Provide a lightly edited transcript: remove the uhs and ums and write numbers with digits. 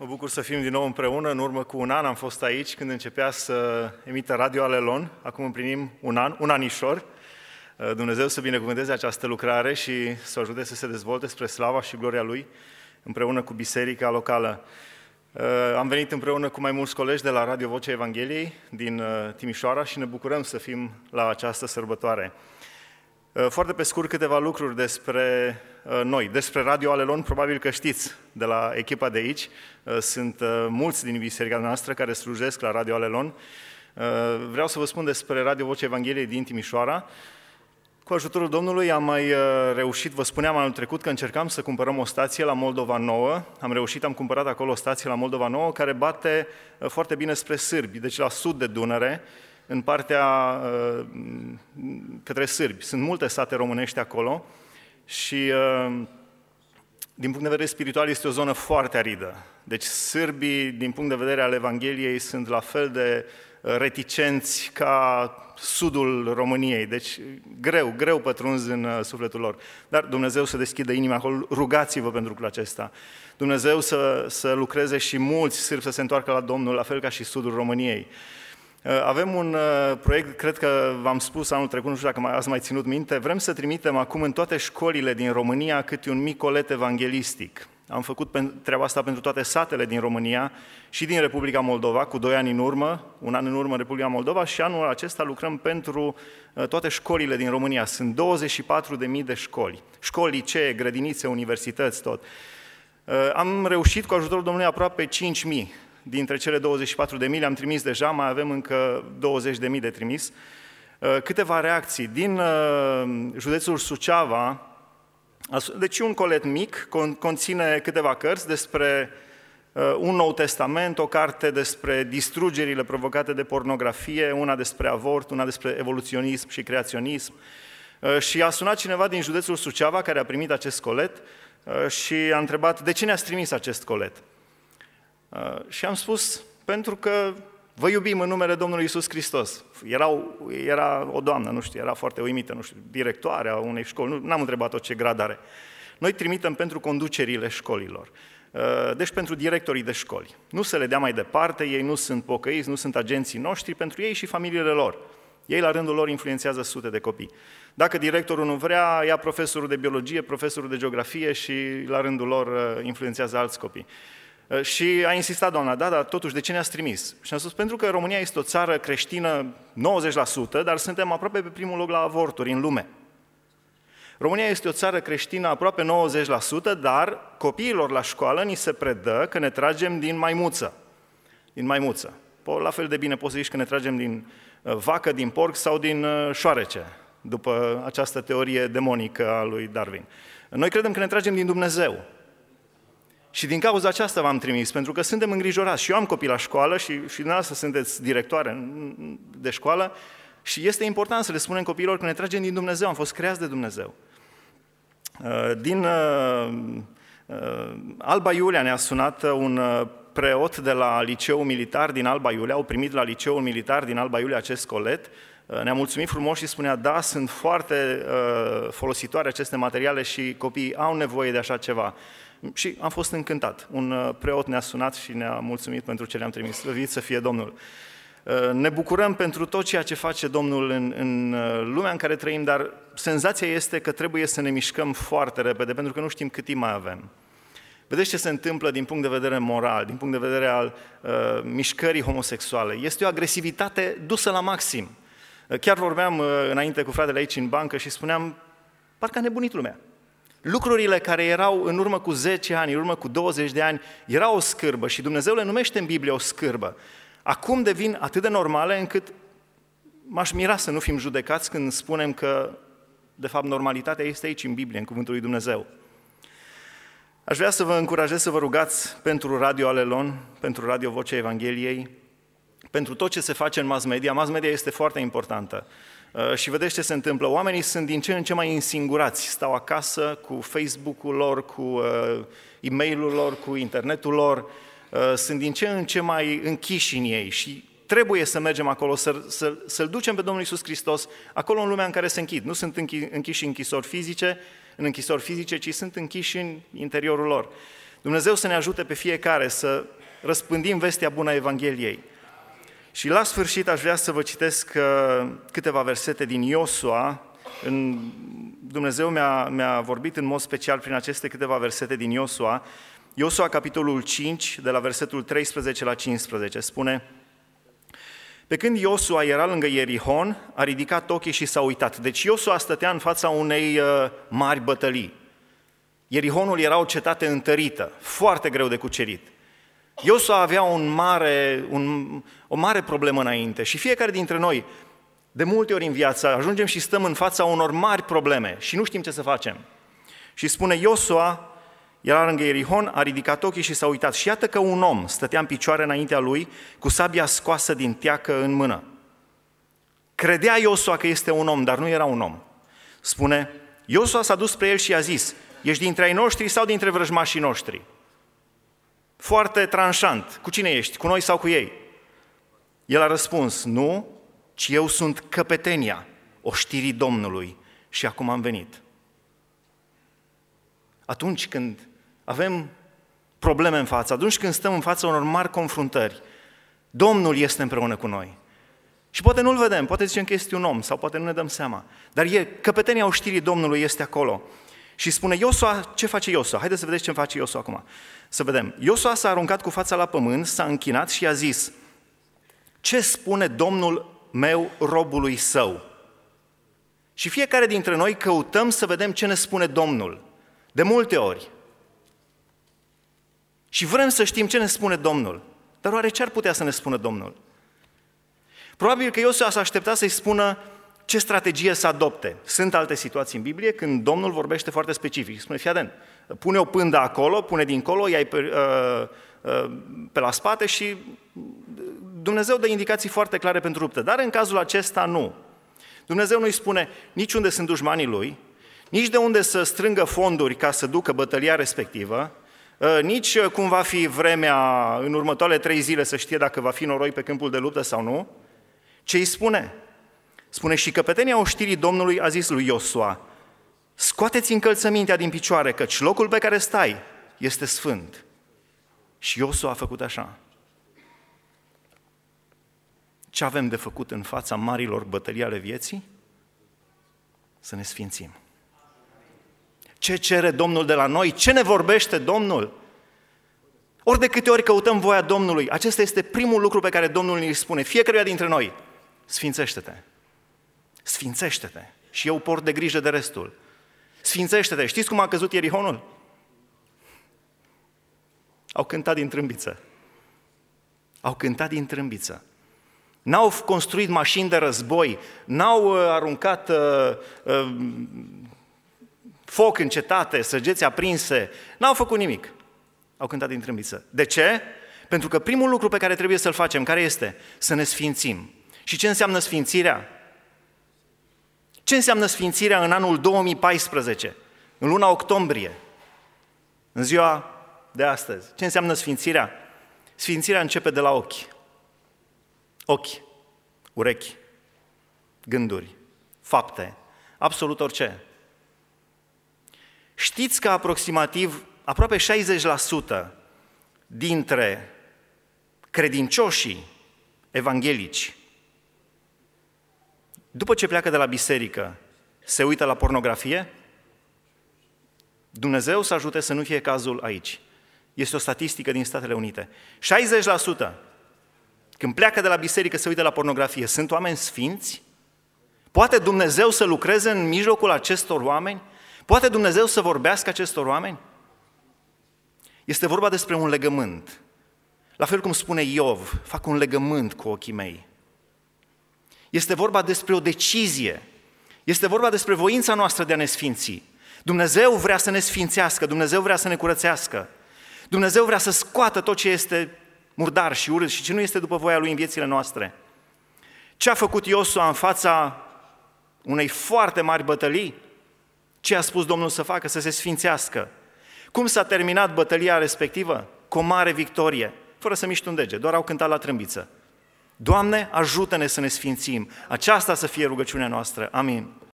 Mă bucur să fim din nou împreună. În urmă cu un an am fost aici când începea să emită Radio Alelon. Acum împlinim un anișor. Dumnezeu să binecuvânteze această lucrare și să o ajute să se dezvolte spre slava și gloria Lui împreună cu biserica locală. Am venit împreună cu mai mulți colegi de la Radio Vocea Evangheliei din Timișoara și ne bucurăm să fim la această sărbătoare. Foarte pe scurt câteva lucruri despre noi. Despre Radio Alelon probabil că știți de la echipa de aici. Sunt mulți din biserica noastră care slujesc la Radio Alelon. Vreau să vă spun despre Radio Vocea Evangheliei din Timișoara. Cu ajutorul Domnului am mai reușit, vă spuneam anul trecut că încercam să cumpărăm o stație la Moldova Nouă. Am cumpărat acolo o stație la Moldova Nouă care bate foarte bine spre sârbi, deci la sud de Dunăre, în partea către sârbi. Sunt multe sate românești acolo și din punct de vedere spiritual este o zonă foarte aridă. Deci sârbii, din punct de vedere al Evangheliei, sunt la fel de reticenți ca sudul României. Deci greu pătrunzi în sufletul lor. Dar Dumnezeu să deschidă inima acolo, rugați-vă pentru lucrul acesta. Dumnezeu să lucreze și mulți sârbi să se întoarcă la Domnul, la fel ca și sudul României. Avem un proiect, cred că v-am spus anul trecut, nu știu dacă ați mai ținut minte, vrem să trimitem acum în toate școlile din România câte un mic colet evanghelistic. Am făcut treaba asta pentru toate satele din România și din Republica Moldova, cu 2 ani în urmă, un an în urmă în Republica Moldova și anul acesta lucrăm pentru toate școlile din România. Sunt 24.000 de școli, școli, licee, grădinițe, universități, tot. Am reușit cu ajutorul Domnului aproape 5.000. Dintre cele 24.000 le-am trimis deja, mai avem încă 20.000 de trimis. Câteva reacții. Din județul Suceava, deci un colet mic, conține câteva cărți despre un Nou Testament, o carte despre distrugerile provocate de pornografie, una despre avort, una despre evoluționism și creaționism. Și a sunat cineva din județul Suceava care a primit acest colet și a întrebat: de ce ne-ați trimis acest colet? Și am spus: pentru că vă iubim în numele Domnului Iisus Hristos. Era o doamnă, nu știu, era foarte uimită, nu știu, directoarea unei școli, n-am întrebat-o ce grad are. Noi trimitem pentru conducerile școlilor, deci pentru directorii de școli. Nu se le dea mai departe, ei nu sunt pocăiți, nu sunt agenții noștri, pentru ei și familiile lor. Ei la rândul lor influențează sute de copii. Dacă directorul nu vrea, ia profesorul de biologie, profesorul de geografie și la rândul lor influențează alți copii. Și a insistat doamna: da, dar totuși de ce ne-ați trimis? Și am spus: pentru că România este o țară creștină 90%, dar suntem aproape pe primul loc la avorturi în lume. România este o țară creștină aproape 90%, dar copiilor la școală ni se predă că ne tragem din maimuță. Din maimuță. La fel de bine poți să zici că ne tragem din vacă, din porc sau din șoarece, după această teorie demonică a lui Darwin. Noi credem că ne tragem din Dumnezeu. Și din cauza aceasta v-am trimis, pentru că suntem îngrijorați. Și eu am copii la școală și dumneavoastră sunteți directoare de școală și este important să le spunem copiilor că ne tragem din Dumnezeu, am fost creați de Dumnezeu. Din Alba Iulia ne-a sunat un preot de la Liceul Militar din Alba Iulia, au primit la Liceul Militar din Alba Iulia acest colet. Ne-a mulțumit frumos și spunea: da, sunt foarte folositoare aceste materiale și copiii au nevoie de așa ceva. Și am fost încântat. Un preot ne-a sunat și ne-a mulțumit pentru ce le-am trimis. Slăvit să fie Domnul! Ne bucurăm pentru tot ceea ce face Domnul în lumea în care trăim, dar senzația este că trebuie să ne mișcăm foarte repede, pentru că nu știm cât timp mai avem. Vedeți ce se întâmplă din punct de vedere moral, din punct de vedere al mișcării homosexuale. Este o agresivitate dusă la maxim. Chiar vorbeam înainte cu fratele aici în bancă și spuneam: parcă a nebunit lumea. Lucrurile care erau în urmă cu 10 ani, în urmă cu 20 de ani, erau o scârbă și Dumnezeu le numește în Biblie o scârbă. Acum devin atât de normale încât m-aș mira să nu fim judecați când spunem că, de fapt, normalitatea este aici în Biblie, în Cuvântul lui Dumnezeu. Aș vrea să vă încurajez să vă rugați pentru Radio Alelon, pentru Radio Vocea Evangheliei, pentru tot ce se face în mass media. Mass media este foarte importantă. Și vedeți ce se întâmplă. Oamenii sunt din ce în ce mai însingurați. Stau acasă cu Facebook-ul lor, cu e-mail-ul lor, cu internetul lor. Sunt din ce în ce mai închiși în ei și trebuie să mergem acolo, să-L ducem pe Domnul Iisus Hristos acolo în lumea în care se închid. Nu sunt închiși în închisori fizice, ci sunt închiși în interiorul lor. Dumnezeu să ne ajute pe fiecare să răspândim vestea bună a Evangheliei. Și la sfârșit aș vrea să vă citesc câteva versete din Iosua. Dumnezeu mi-a vorbit în mod special prin aceste câteva versete din Iosua. Iosua, capitolul 5, de la versetul 13 la 15, spune: Pe când Iosua era lângă Ierihon, a ridicat ochii și s-a uitat. Deci Iosua stătea în fața unei mari bătălii. Ierihonul era o cetate întărită, foarte greu de cucerit. Iosua avea o mare problemă înainte și fiecare dintre noi, de multe ori în viață, ajungem și stăm în fața unor mari probleme și nu știm ce să facem. Și spune: Iosua era lângă Ierihon, a ridicat ochii și s-a uitat. Și iată că un om stătea în picioare înaintea lui, cu sabia scoasă din teacă în mână. Credea Iosua că este un om, dar nu era un om. Spune: Iosua s-a dus spre el și i-a zis: Ești dintre ai noștri sau dintre vrăjmașii noștri? Foarte tranșant. Cu cine ești? Cu noi sau cu ei? El a răspuns: Nu, ci eu sunt căpetenia oștirii Domnului și acum am venit. Atunci când avem probleme în față, atunci când stăm în fața unor mari confruntări, Domnul este împreună cu noi. Și poate nu-L vedem, poate zicem că este un om sau poate nu ne dăm seama, dar căpetenia oștirii Domnului este acolo. Și spune Iosua, ce face Iosua? Haideți să vedeți ce face Iosua acum. Să vedem. Iosua s-a aruncat cu fața la pământ, s-a închinat și i-a zis: Ce spune Domnul meu robului său? Și fiecare dintre noi căutăm să vedem ce ne spune Domnul. De multe ori. Și vrem să știm ce ne spune Domnul. Dar oare ce ar putea să ne spună Domnul? Probabil că Iosua s-a așteptat să-i spună ce strategie să adopte. Sunt alte situații în Biblie când Domnul vorbește foarte specific. Spune: fii atent, pune o pândă acolo, pune dincolo, ia-i pe la spate și Dumnezeu dă indicații foarte clare pentru luptă. Dar în cazul acesta nu. Dumnezeu nu-i spune nici unde sunt dușmanii lui, nici de unde să strângă fonduri ca să ducă bătălia respectivă, nici cum va fi vremea în următoarele 3 zile să știe dacă va fi noroi pe câmpul de luptă sau nu. Ce îi spune? Spune: Și căpetenia oștirii Domnului a zis lui Iosua: Scoateți încălțămintea din picioare, căci locul pe care stai este sfânt. Și Iosua a făcut așa. Ce avem de făcut în fața marilor bătălii ale vieții? Să ne sfințim. Ce cere Domnul de la noi? Ce ne vorbește Domnul? Ori de câte ori căutăm voia Domnului, acesta este primul lucru pe care Domnul îi spune fiecăruia dintre noi: sfințește-te. Sfințește-te și eu port de grijă de restul. Sfințește-te. Știți cum a căzut Ierihonul? Au cântat din trâmbiță. Au cântat din trâmbiță. N-au construit mașini de război, n-au aruncat foc în cetate, săgeți aprinse, n-au făcut nimic. Au cântat din trâmbiță. De ce? Pentru că primul lucru pe care trebuie să-l facem, care este? Să ne sfințim. Și ce înseamnă sfințirea? Ce înseamnă sfințirea în anul 2014, în luna octombrie, în ziua de astăzi? Ce înseamnă sfințirea? Sfințirea începe de la ochi. Ochi, urechi, gânduri, fapte, absolut orice. Știți că aproape 60% dintre credincioșii evanghelici, după ce pleacă de la biserică, se uită la pornografie? Dumnezeu să ajute să nu fie cazul aici. Este o statistică din Statele Unite. 60% când pleacă de la biserică se uită la pornografie. Sunt oameni sfinți? Poate Dumnezeu să lucreze în mijlocul acestor oameni? Poate Dumnezeu să vorbească acestor oameni? Este vorba despre un legământ. La fel cum spune Iov: fac un legământ cu ochii mei. Este vorba despre o decizie. Este vorba despre voința noastră de a ne sfinți. Dumnezeu vrea să ne sfințească, Dumnezeu vrea să ne curățească. Dumnezeu vrea să scoată tot ce este murdar și urât și ce nu este după voia Lui în viețile noastre. Ce a făcut Iosua în fața unei foarte mari bătălii? Ce a spus Domnul să facă? Să se sfințească. Cum s-a terminat bătălia respectivă? Cu o mare victorie, fără să miște un deget, doar au cântat la trâmbiță. Doamne, ajută-ne să ne sfințim. Aceasta să fie rugăciunea noastră. Amin.